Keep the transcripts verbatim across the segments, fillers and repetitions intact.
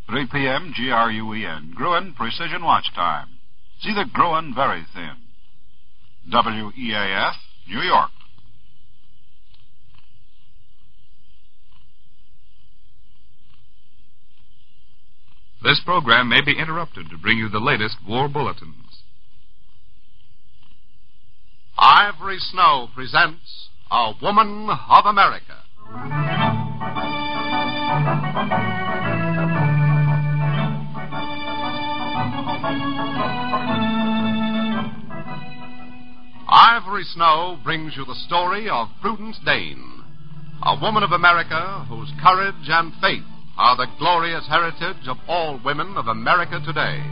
three p.m. G R U E N. Gruen Precision Watch Time. See the Gruen Very Thin. W E A F, New York. This program may be interrupted to bring you the latest war bulletins. Ivory Snow presents A Woman of America. Ivory Snow brings you the story of Prudence Dane, a woman of America whose courage and faith are the glorious heritage of all women of America today.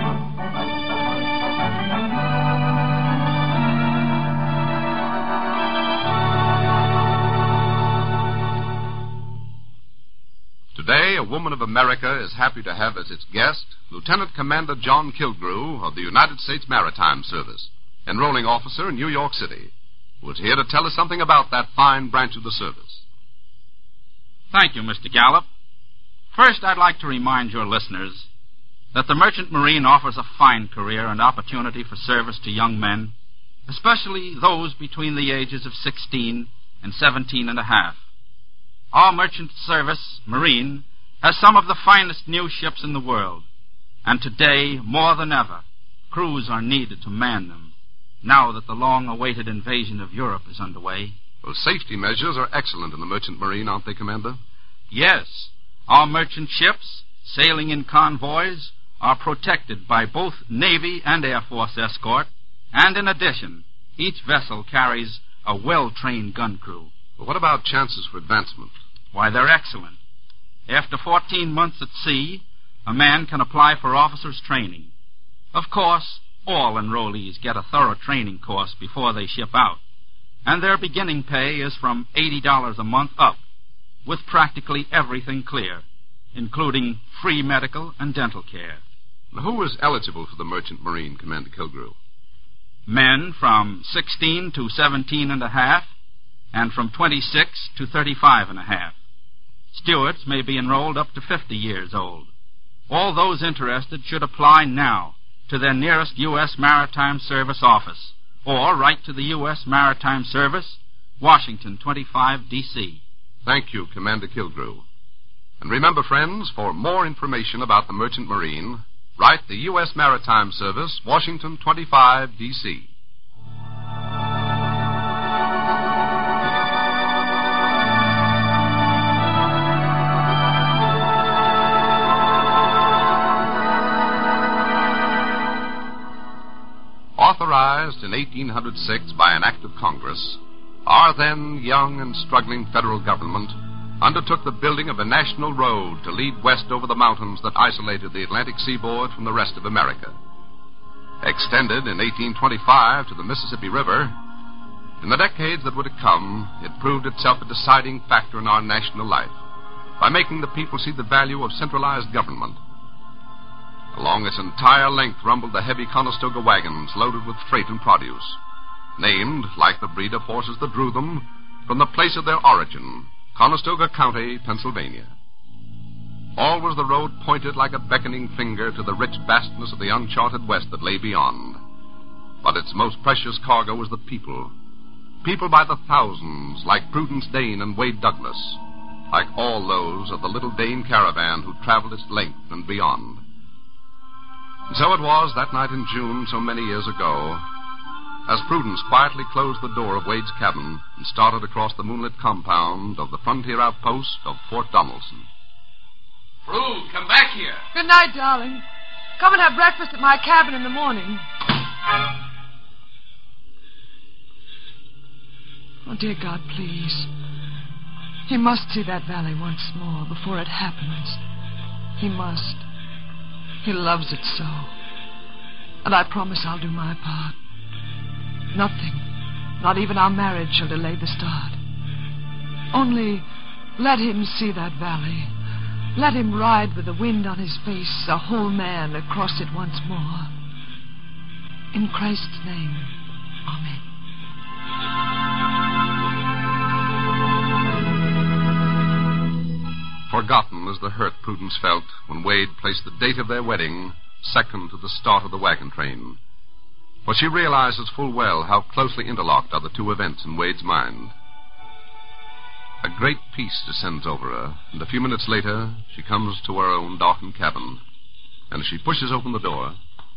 Today, A Woman of America is happy to have as its guest Lieutenant Commander John Kilgrew of the United States Maritime Service, enrolling officer in New York City, who is here to tell us something about that fine branch of the service. Thank you, Mister Gallup. First, I'd like to remind your listeners that the Merchant Marine offers a fine career and opportunity for service to young men, especially those between the ages of sixteen and seventeen and a half. Our merchant service, Marine, has some of the finest new ships in the world, and today, more than ever, crews are needed to man them, now that the long-awaited invasion of Europe is underway. Well, safety measures are excellent in the Merchant Marine, aren't they, Commander? Yes. Our merchant ships, sailing in convoys, are protected by both Navy and Air Force escort, and in addition, each vessel carries a well-trained gun crew. But what about chances for advancement? Why, they're excellent. After fourteen months at sea, a man can apply for officer's training. Of course, all enrollees get a thorough training course before they ship out, and their beginning pay is from eighty dollars a month up, with practically everything clear, including free medical and dental care. Now, who is eligible for the Merchant Marine, Commander Kilgrew? Men from sixteen to seventeen and a half, and from twenty-six to thirty-five and a half. Stewards may be enrolled up to fifty years old. All those interested should apply now to their nearest U S Maritime Service office, or write to the U S Maritime Service, Washington twenty-five, D C Thank you, Commander Kilgrew. And remember, friends, for more information about the Merchant Marine, write the U S Maritime Service, Washington twenty-five, D C Authorized in eighteen oh six by an act of Congress, our then young and struggling federal government undertook the building of a national road to lead west over the mountains that isolated the Atlantic seaboard from the rest of America. Extended in eighteen twenty-five to the Mississippi River, in the decades that were to come, it proved itself a deciding factor in our national life by making the people see the value of centralized government. Along its entire length rumbled the heavy Conestoga wagons loaded with freight and produce, named, like the breed of horses that drew them, from the place of their origin, Conestoga County, Pennsylvania. Always the road pointed like a beckoning finger to the rich vastness of the uncharted west that lay beyond. But its most precious cargo was the people. People by the thousands, like Prudence Dane and Wade Douglas, like all those of the little Dane caravan who traveled its length and beyond. And so it was that night in June so many years ago, as Prudence quietly closed the door of Wade's cabin and started across the moonlit compound of the frontier outpost of Fort Donelson. Prue, come back here. Good night, darling. Come and have breakfast at my cabin in the morning. Oh, dear God, please. He must see that valley once more before it happens. He must. He loves it so. And I promise I'll do my part. Nothing, not even our marriage, shall delay the start. Only let him see that valley. Let him ride with the wind on his face, a whole man, across it once more. In Christ's name, amen. For forgotten as the hurt Prudence felt when Wade placed the date of their wedding second to the start of the wagon train. For she realizes full well how closely interlocked are the two events in Wade's mind. A great peace descends over her, and a few minutes later she comes to her own darkened cabin. And as she pushes open the door...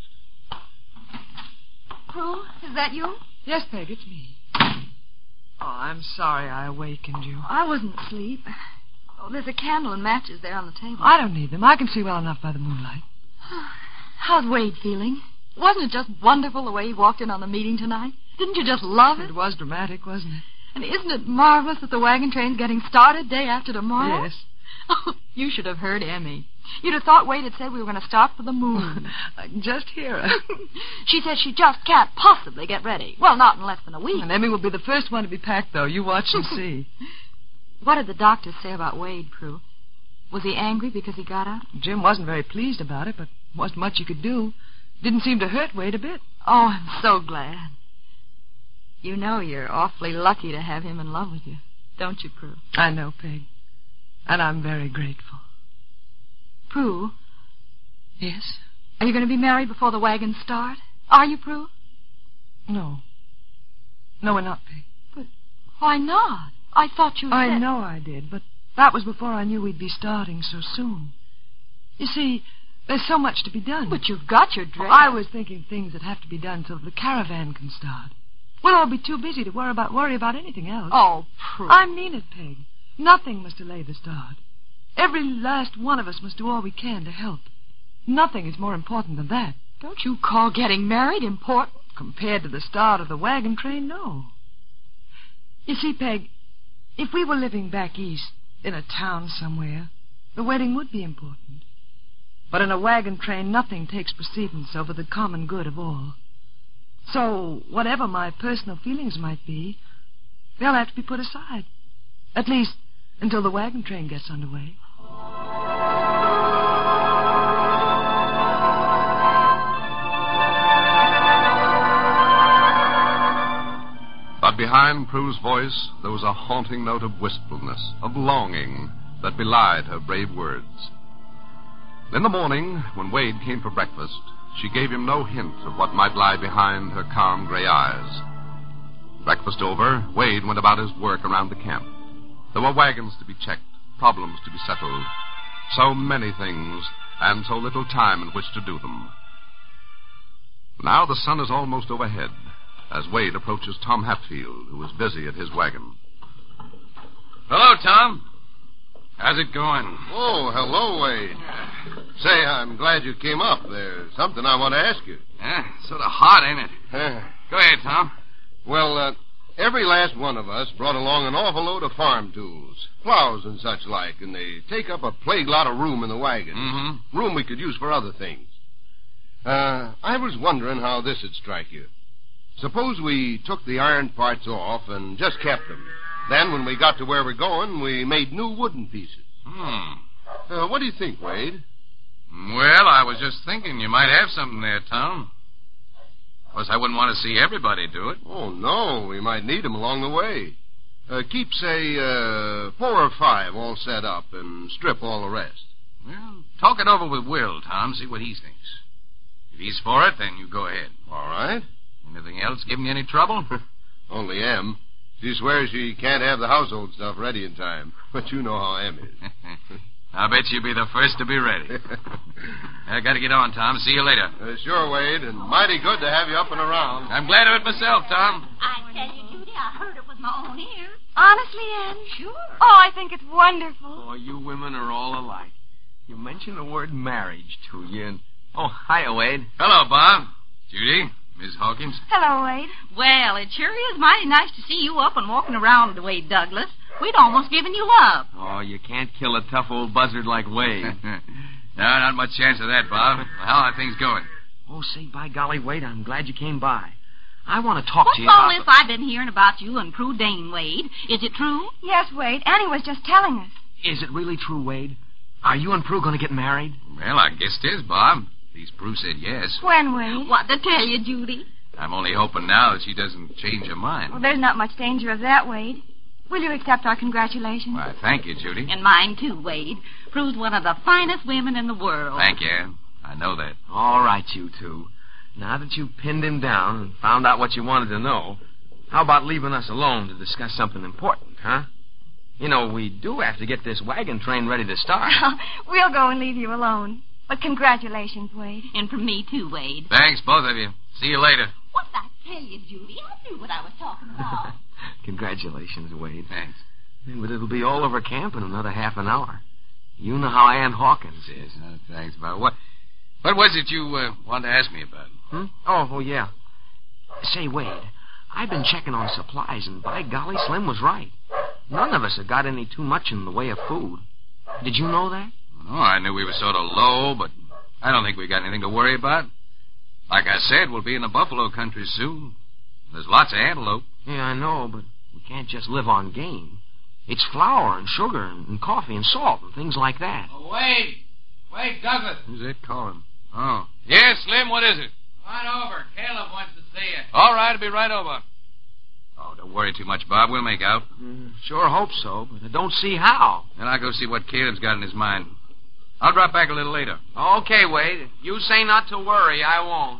Prue, is that you? Yes, Peg, it's me. Oh, I'm sorry I awakened you. I wasn't asleep. Oh, there's a candle and matches there on the table. I don't need them. I can see well enough by the moonlight. How's Wade feeling? Wasn't it just wonderful the way he walked in on the meeting tonight? Didn't you just love it? It was dramatic, wasn't it? And isn't it marvelous that the wagon train's getting started day after tomorrow? Yes. Oh, you should have heard Emmy. You'd have thought Wade had said we were going to start for the moon. I can just hear her. She said she just can't possibly get ready. Well, not in less than a week. And Emmy will be the first one to be packed, though. You watch and see. What did the doctor say about Wade, Prue? Was he angry because he got up? Jim wasn't very pleased about it, but wasn't much you could do. Didn't seem to hurt Wade a bit. Oh, I'm so glad. You know you're awfully lucky to have him in love with you, don't you, Prue? I know, Peg. And I'm very grateful. Prue? Yes? Are you going to be married before the wagons start? Are you, Prue? No. No, we're not, Peg. But why not? I thought you said... I know I did, but that was before I knew we'd be starting so soon. You see, there's so much to be done. But you've got your dress. I was thinking things that have to be done till the caravan can start. We'll all be too busy to worry about worry about anything else. Oh, Prue. I mean it, Peg. Nothing must delay the start. Every last one of us must do all we can to help. Nothing is more important than that. Don't you call getting married important? Compared to the start of the wagon train, no. You see, Peg, if we were living back east, in a town somewhere, the wedding would be important. But in a wagon train, nothing takes precedence over the common good of all. So, whatever my personal feelings might be, they'll have to be put aside. At least, until the wagon train gets underway. But behind Prue's voice, there was a haunting note of wistfulness, of longing, that belied her brave words. In the morning, when Wade came for breakfast, she gave him no hint of what might lie behind her calm gray eyes. Breakfast over, Wade went about his work around the camp. There were wagons to be checked, problems to be settled. So many things, and so little time in which to do them. Now the sun is almost overhead as Wade approaches Tom Hatfield, who is busy at his wagon. Hello, Tom. How's it going? Oh, hello, Wade. Say, I'm glad you came up. There's something I want to ask you. Yeah, sort of hot, ain't it? Uh, Go ahead, Tom. well, uh, every last one of us brought along an awful load of farm tools, plows and such like, and they take up a plague lot of room in the wagon. Mm-hmm. Room we could use for other things. Uh, I was wondering how this would strike you. Suppose we took the iron parts off and just kept them. Then, when we got to where we're going, we made new wooden pieces. Hmm. Uh, what do you think, Wade? Well, I was just thinking you might have something there, Tom. Of course, I wouldn't want to see everybody do it. Oh, no. We might need them along the way. Uh, keep, say, uh, four or five all set up and strip all the rest. Well, talk it over with Will, Tom. See what he thinks. If he's for it, then you go ahead. All right. Anything else giving you any trouble? Only Em. She swears she can't have the household stuff ready in time. But you know how Em is. I bet you'll be the first to be ready. I got to get on, Tom. See you later. Uh, sure, Wade, and mighty good to have you up and around. I'm glad of it myself, Tom. I tell you, Judy, I heard it with my own ears. Honestly, Anne? Sure. Oh, I think it's wonderful. Oh, you women are all alike. You mentioned the word marriage to you, and... Oh, hiya, Wade. Hello, Bob. Judy. Miss Hawkins. Hello, Wade. Well, it sure is mighty nice to see you up and walking around, Wade Douglas. We'd almost given you up. Oh, you can't kill a tough old buzzard like Wade. No, not much chance of that, Bob. How are things going? Oh, say, by golly, Wade, I'm glad you came by. I want to talk What's to you all about... this I've been hearing about you and Prue Dane, Wade? Is it true? Yes, Wade. Annie was just telling us. Is it really true, Wade? Are you and Prue going to get married? Well, I guess it is, Bob. At least Prue said yes. When, Wade? What to tell you, Judy? I'm only hoping now that she doesn't change her mind. Well, there's not much danger of that, Wade. Will you accept our congratulations? Why, thank you, Judy. And mine, too, Wade. Prue's one of the finest women in the world. Thank you, Ann. I know that. All right, you two. Now that you've pinned him down and found out what you wanted to know, how about leaving us alone to discuss something important, huh? You know, we do have to get this wagon train ready to start. We'll go and leave you alone. But congratulations, Wade. And from me, too, Wade. Thanks, both of you. See you later. What did I tell you, Judy? I knew what I was talking about. Congratulations, Wade. Thanks. But it'll be all over camp in another half an hour. You know how Ann Hawkins is. Uh, thanks, Bob. What, what was it you uh, wanted to ask me about? Hmm? Oh, oh, yeah. Say, Wade, I've been checking on supplies, and by golly, Slim was right. None of us have got any too much in the way of food. Did you know that? Oh, I knew we were sort of low, but I don't think we got anything to worry about. Like I said, we'll be in the buffalo country soon. There's lots of antelope. Yeah, I know, but we can't just live on game. It's flour and sugar and, and coffee and salt and things like that. Oh, Wade! Wade, Douglas! Who's that calling? Oh. Yes, Slim, what is it? Right over. Caleb wants to see you. All right, I'll be right over. Oh, don't worry too much, Bob. We'll make out. Mm, sure hope so, but I don't see how. Then I'll go see what Caleb's got in his mind. I'll drop back a little later. Okay, Wade. If you say not to worry, I won't.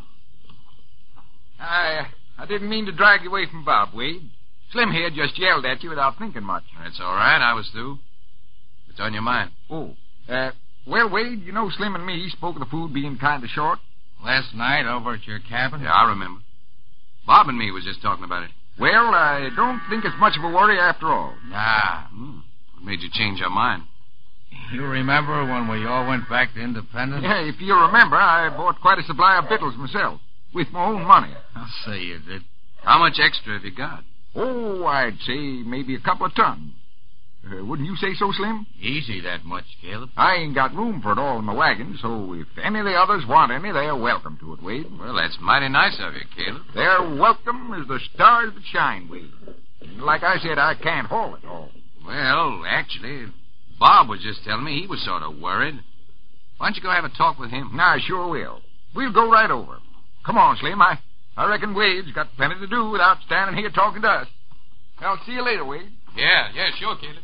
I, I didn't mean to drag you away from Bob, Wade. Slim here just yelled at you without thinking much. That's all right. I was through. What's on your mind? Oh, uh, well, Wade, you know Slim and me spoke of the food being kind of short. Last night over at your cabin? Yeah, I remember. Bob and me was just talking about it. Well, I don't think it's much of a worry after all. Ah. Hmm. What made you change your mind? You remember when we all went back to Independence? Yeah, if you remember, I bought quite a supply of victuals myself, with my own money. I'll say you did. How much extra have you got? Oh, I'd say maybe a couple of tons. Uh, wouldn't you say so, Slim? Easy that much, Caleb. I ain't got room for it all in my wagon, so if any of the others want any, they're welcome to it, Wade. Well, that's mighty nice of you, Caleb. They're welcome as the stars that shine, Wade. Like I said, I can't haul it all. Well, actually, Bob was just telling me he was sort of worried. Why don't you go have a talk with him? I sure will. We'll go right over. Come on, Slim. I, I reckon Wade's got plenty to do without standing here talking to us. I'll see you later, Wade. Yeah, yeah, sure, Caleb.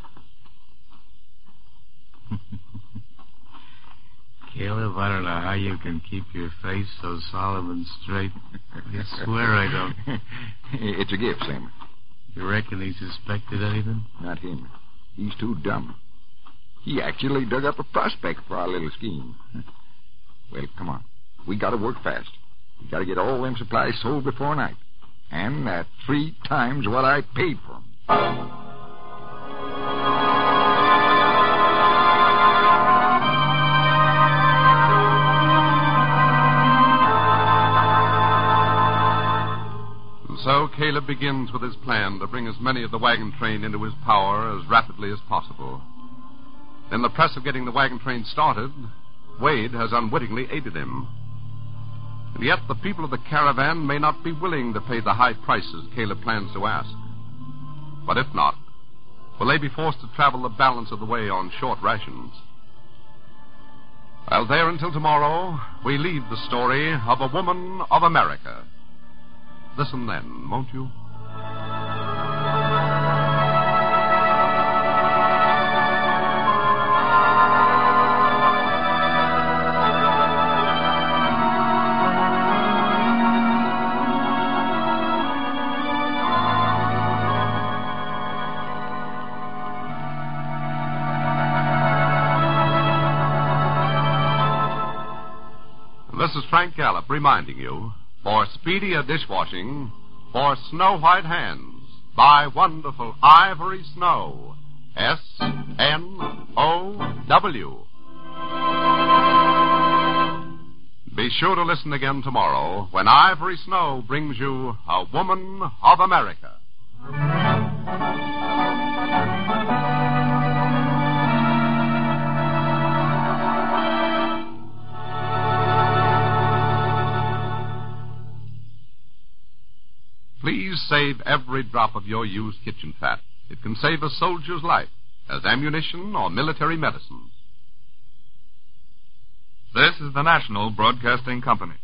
Caleb, I don't know how you can keep your face so solemn and straight. I swear I don't. It's a gift, Slim. You reckon he suspected anything? Not him. He's too dumb. He actually dug up a prospect for our little scheme. Well, come on. We gotta work fast. We gotta get all them supplies sold before night. And at three times what I paid for them. So Caleb begins with his plan to bring as many of the wagon train into his power as rapidly as possible. In the press of getting the wagon train started, Wade has unwittingly aided him. And yet the people of the caravan may not be willing to pay the high prices Caleb plans to ask. But if not, will they be forced to travel the balance of the way on short rations? Well, there until tomorrow, we leave the story of a woman of America. Listen then, won't you? This is Frank Gallup reminding you, for speedier dishwashing, for snow white hands, buy wonderful Ivory Snow. S N O W. Be sure to listen again tomorrow when Ivory Snow brings you A Woman of America. Please save every drop of your used kitchen fat. It can save a soldier's life as ammunition or military medicine. This is the National Broadcasting Company.